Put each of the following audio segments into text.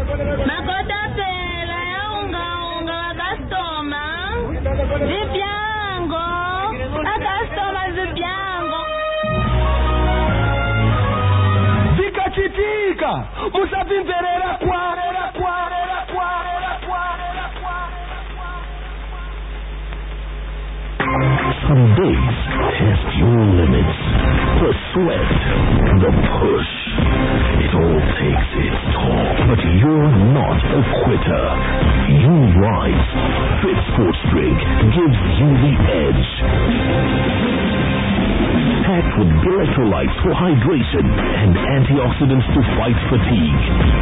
Makota pela ya unga wa customer. Zipiango. A customer zipiango. Zikachitika. Musavimverera kwa. Some days test your limits. The sweat, the push, it all takes its toll. But you're not a quitter. You rise. Fit Sports Drink gives you the edge. Packed with electrolytes for hydration and antioxidants to fight fatigue.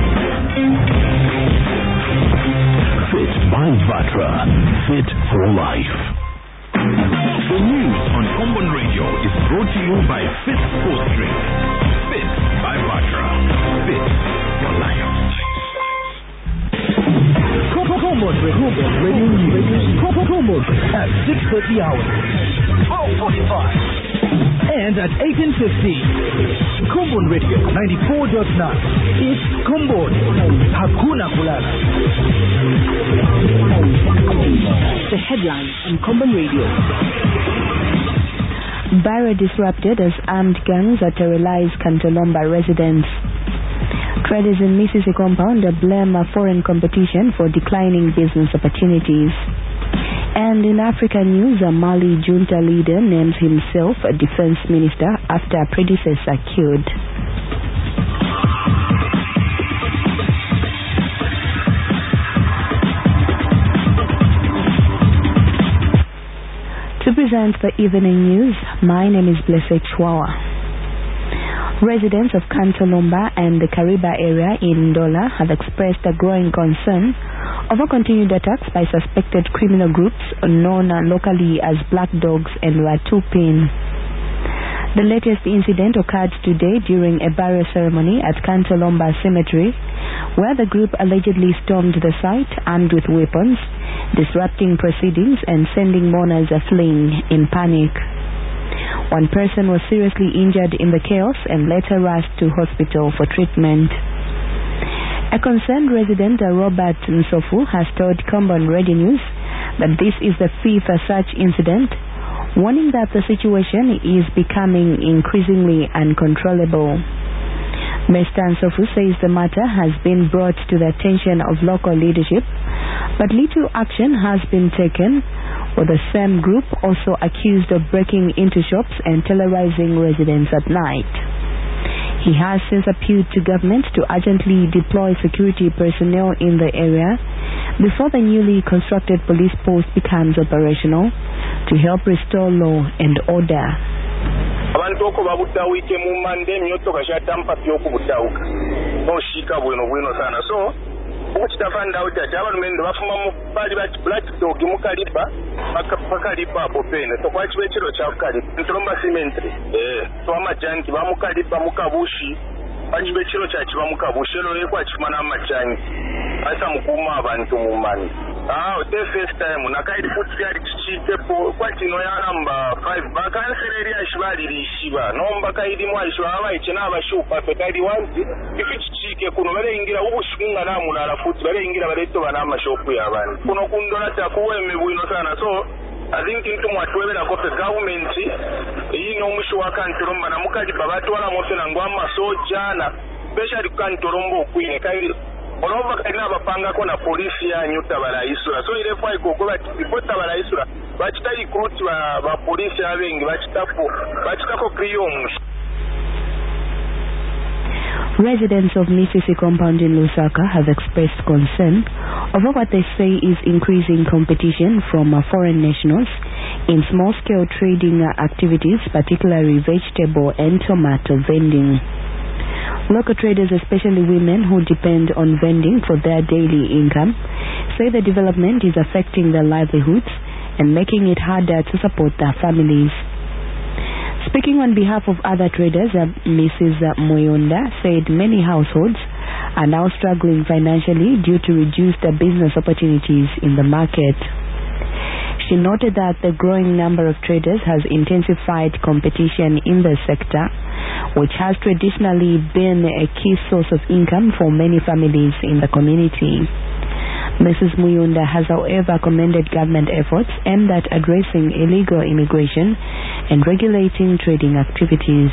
Fit by Vatra. Fit for life. The news on Common Radio is brought to you by Fit Sports Drink. Fit by Vatra. Fit for life. Common Radio News. Common at 6:30 hours. 12:45. And at 18:50. Common Radio 94.9. It's Common. Hakuna kulala. The headlines on Common Radio. Barra disrupted as armed gangs terrorize Kantolomba residents. Traders in Mississippi compound blame foreign competition for declining business opportunities. And in African news, a Mali junta leader names himself a defense minister after a predecessor killed. To present the evening news, my name is Blessed Chwawa. Residents of Kantolomba and the Kariba area in Ndola have expressed a growing concern over continued attacks by suspected criminal groups known locally as Black Dogs and Watupin. The latest incident occurred today during a burial ceremony at Kantolomba Cemetery, where the group allegedly stormed the site armed with weapons, disrupting proceedings and sending mourners fleeing in panic. One person was seriously injured in the chaos and later rushed to hospital for treatment. A concerned resident, Robert Nsofu, has told Combon Radio News that this is the fifth such incident, warning that the situation is becoming increasingly uncontrollable. Mr. Nsofu says the matter has been brought to the attention of local leadership, but little action has been taken, with the same group also accused of breaking into shops and terrorizing residents at night. He has since appealed to government to urgently deploy security personnel in the area before the newly constructed police post becomes operational to help restore law and order. Abantu oko babutawike mu mande myoto kashatampa pyoku butawuka boshika bwino sana so ukitafanda out ati abantu mende bafuma mu bali bati Black Dog mu Kaliba bakalipa hapo pene to kwa chibechiro cha Kaliba Ntromba Cemetery to amajanti ba mu Kaliba mu Kabushi bachibechiro cha chiba mu Kabushi lo yekwa chimana amajanti asa mukuma abantu mu mande the first time nakaidi futsari chichitepo kwa chino ya number 5 bakansereri ashibali rishiba nomba kaidi mwashwa abayichena abashupa pekadi wanzi ifichike kuno bale ingira ubushikunga namu na futhi bale ingira baleto bana amashopu yabani kuno kundola takuweme bwino sana so I think into mwatwebera ko government yino musho wa Kantolomba na mukali babatwala mose na ngwama soja na especially Kantolomba kwine kaidi olova kalina bapanga ko na polisi ya nyuta balaisura so ile fai ko bipota balaisura bachita recruit ba polisi abengi bachitako kriyomu. Residents of Mississippi compound in Lusaka have expressed concern over what they say is increasing competition from foreign nationals in small-scale trading activities, particularly vegetable and tomato vending. Local traders, especially women who depend on vending for their daily income, say the development is affecting their livelihoods and making it harder to support their families. Speaking on behalf of other traders, Mrs. Moyonda said many households are now struggling financially due to reduced business opportunities in the market. She noted that the growing number of traders has intensified competition in the sector, which has traditionally been a key source of income for many families in the community. Mrs. Muyunda has, however, commended government efforts aimed at addressing illegal immigration and regulating trading activities.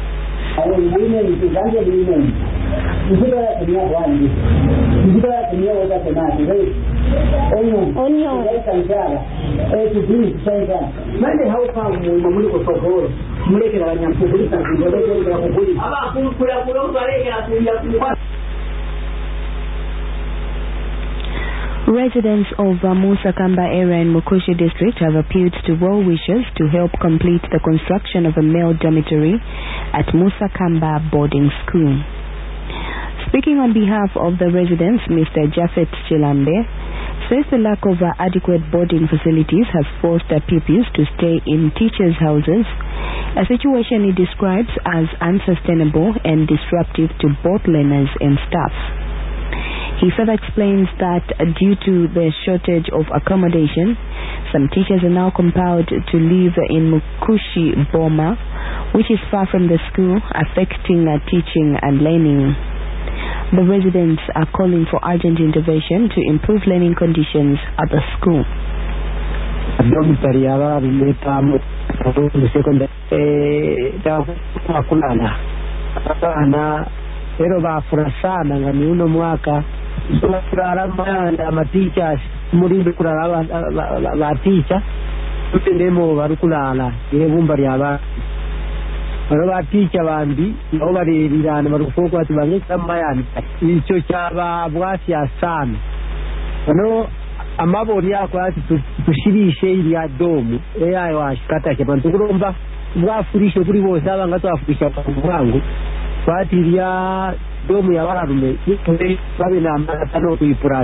Residents of Musa Kamba area in Mukushi district have appealed to well-wishers to help complete the construction of a male dormitory at Musa Kamba boarding school. Speaking on behalf of the residents, Mr. Jafet Chilambe says the lack of adequate boarding facilities has forced the pupils to stay in teachers' houses, a situation he describes as unsustainable and disruptive to both learners and staff. He further explains that due to the shortage of accommodation, some teachers are now compelled to live in Mukushi Boma, which is far from the school, affecting teaching and learning. The residents are calling for urgent intervention to improve learning conditions at the school. Pero bafura sana ngani uno mwaka kulala ma teachers muri kulala la teacher tutendemo barukulala yebumba lyaba ba teacher bandi no bari birana barufoko ati bangeka mayani ico cyaba bwasya sana no amabori yako ati tushirishe iriya domu eyayo washikata kebantu kuromba bwafurishe kuri bose abanga twafurisha kuvangu Patiria domu ya wararume babina amatano kuipura.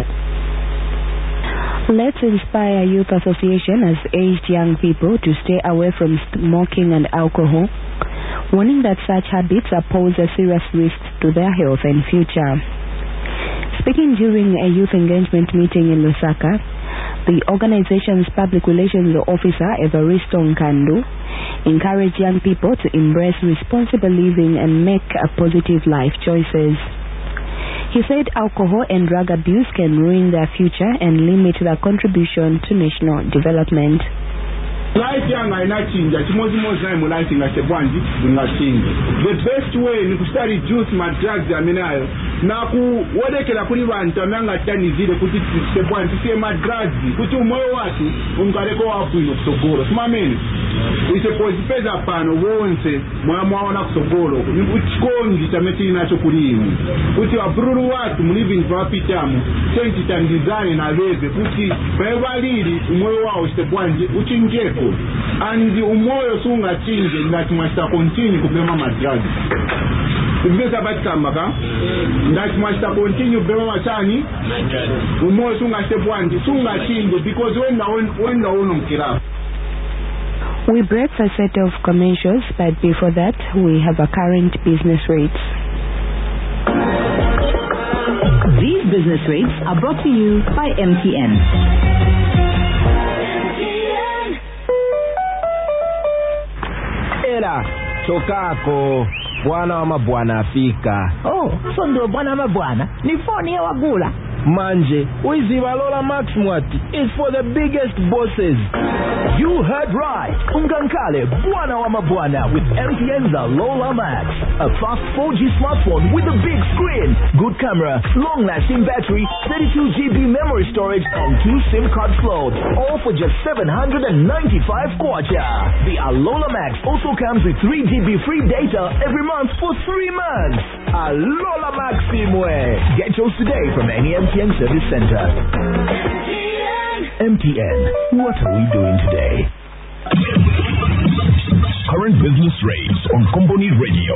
Let's Inspire Youth Association has urged young people to stay away from smoking and alcohol, warning that such habits pose a serious risk to their health and future. Speaking during a youth engagement meeting in Lusaka, the organization's public relations officer, Evaristo Nkandu, encouraged young people to embrace responsible living and make positive life choices. He said alcohol and drug abuse can ruin their future and limit their contribution to national development. Life yanga inachinja chimozi moza mu life ngasebwanji ngachinja. The best way ni kustari reduce my drugs aminayo na kuwodekela kuli bantu amanga tani zile kuti sebwanji sema drugs kuti umoyo watu ungareko wabwino kusogoro simameni isepose peza pano wonse mwaona kusogoro uchikondi chameti inacho kulimu kuti wabruru watu mliving vapitamu senti tandizane na leve kuti bevalili umoyo wao sebwanji uchinjeko and umoyo sunga chinje ngati mwasta continue kubema madragi kubeza batikambaka ngati mwasta continue kubema machani umoyo sunga sebwanji sunga chinje because wenda uno mkirafu. We break a set of commercials, but before that we have a current business rates. These business rates are brought to you by MTN. Chokako bwana wa mabwana afika. Oh, so ndio bwana wa mabwana ni phone ya wagula manje uiziva Lola Max mwati is for the biggest bosses. You heard right. Ungankale bwana wa mabwana with MTN's Lola Max, a fast 4G smartphone with a big screen, good camera, long-lasting battery, 32GB memory storage and 2 SIM card slots, all for just 795 kwacha. The Lola Max also comes with 3GB free data every month for 3 months. Lola Max Simwe. Get yours today from any MTN service center. MTN. What are we doing today? Current business rates on Company Radio.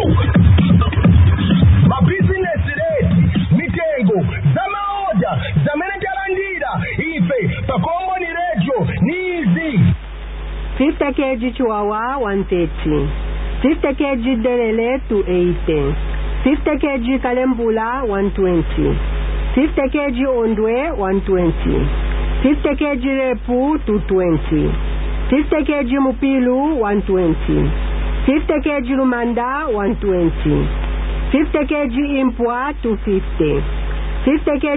My business rate, Mitengo, Zama order, Zamene Kalandira, Ife, pa Company Radio, Nizi. 50 kg Chihuahua 130, 50 kg Delele 280, 50 kg Kalembula 120, 50 kg Ondwe 120, 50 kg Repu 220, 50 kg Mupilu 120, 50 kg Lumanda 120. 50 kg Impwa 250. 50 kg